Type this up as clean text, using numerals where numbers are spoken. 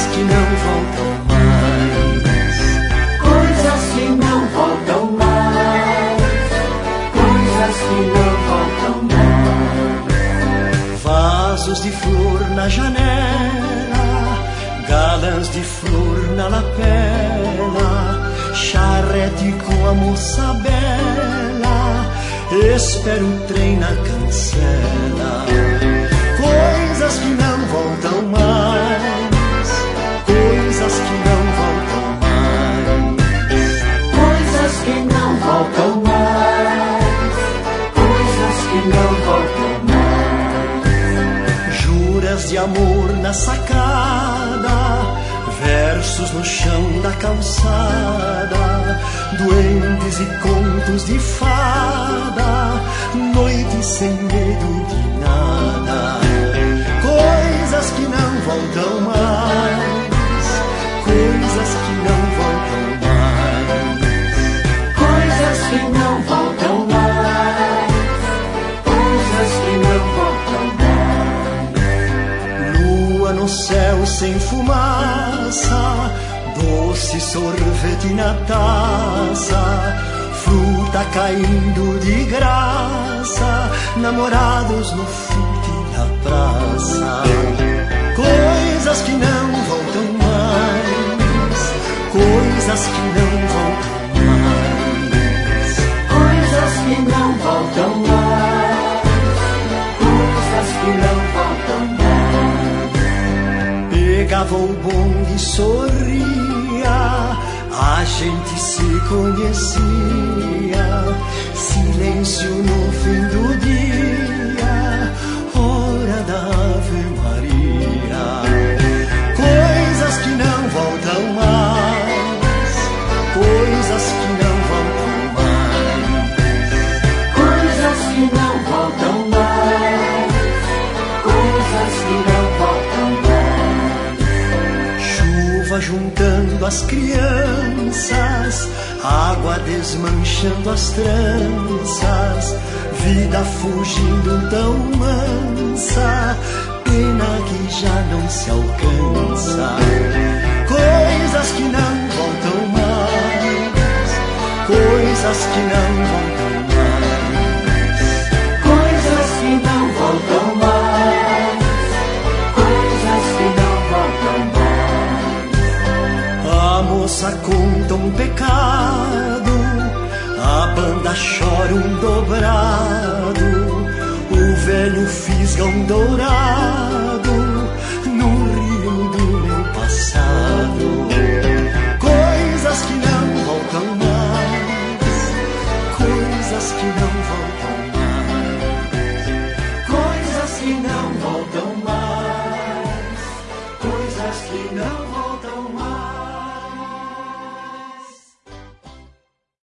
que não voltam mais. Coisas que não voltam mais. Coisas que não voltam mais. Vasos de flor na janela, galãs de flor na lapela, charrete com a moça bela, espero o trem na cancela. Coisas que não voltam mais. Coisas que não voltam mais. Coisas que não voltam mais. Coisas que não voltam mais. Juras de amor na sacada, versos no chão da calçada, duendes e contos de fada, noite sem medo de nada. Coisas que não voltam mais. Coisas que não voltam mais. Coisas que não voltam mais. Coisas que não voltam mais. Lua no céu sem fumaça, doce sorvete na taça, fruta caindo de graça, namorados no fute da praça. Coisas que não voltam mais. Coisas que não voltam mais. Coisas que não voltam mais. Coisas que não voltam mais. Pegava o bonde e sorria, a gente se conhecia. Silêncio no fim do dia, hora da Ave Maria. Coisas que não voltam mais. Coisas que não voltam mais. Coisas que não voltam mais. Coisas que não voltam mais. Chuva juntando as crianças, água desmanchando as tranças, vida fugindo tão mansa, pena que já não se alcança. Coisas que não voltam mais. Coisas que não voltam mais. Coisas que não voltam mais. Coisas que não voltam mais. A moça conta um pecado, a banda chora um dobrado, o velho fisga um dourado no rio do meu passado. Coisas que não voltam mais. Coisas que não voltam mais. Coisas que não voltam